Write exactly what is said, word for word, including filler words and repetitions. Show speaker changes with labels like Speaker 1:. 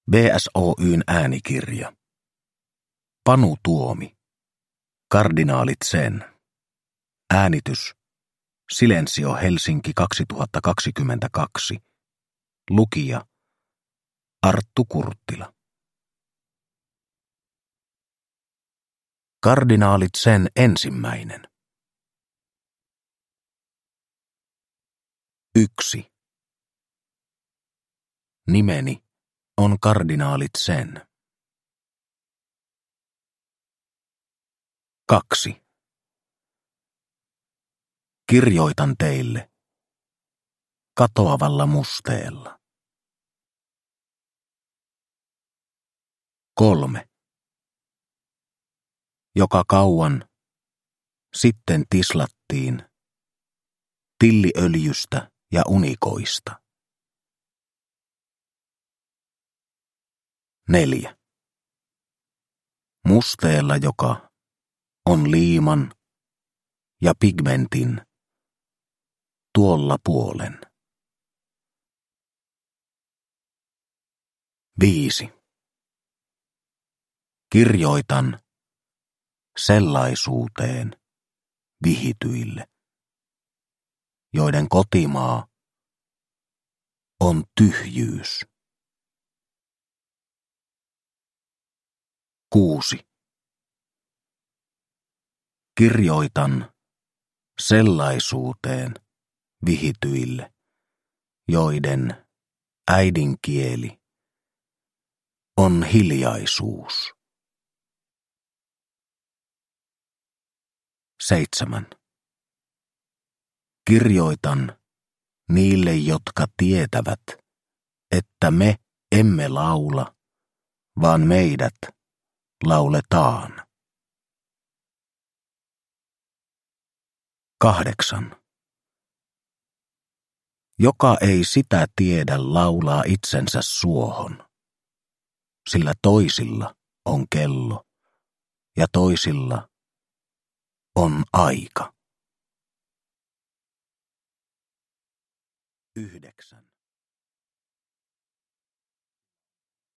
Speaker 1: B S O Y:n äänikirja. Panu Tuomi. Kardinaalit Zen. Äänitys. Silensio Helsinki kaksituhattakaksikymmentäkaksi. Lukija. Arttu Kurttila. Kardinaalit Zen ensimmäinen. Yksi. Nimeni on kardinaalit Zen. Kaksi. Kirjoitan teille katoavalla musteella. Kolme. Joka kauan sitten tislattiin tilliöljystä ja unikoista. Neljä. Musteella, joka on liiman ja pigmentin tuolla puolen. Viisi. Kirjoitan sellaisuuteen vihityille, joiden kotimaa on tyhjyys. Kuusi. Kirjoitan sellaisuuteen vihityille, joiden äidinkieli on hiljaisuus. Seitsemän. Kirjoitan niille, jotka tietävät, että me emme laula, vaan meidät lauletaan. Kahdeksan. Joka ei sitä tiedä, laulaa itsensä suohon, sillä toisilla on kello ja toisilla on aika. Yhdeksän.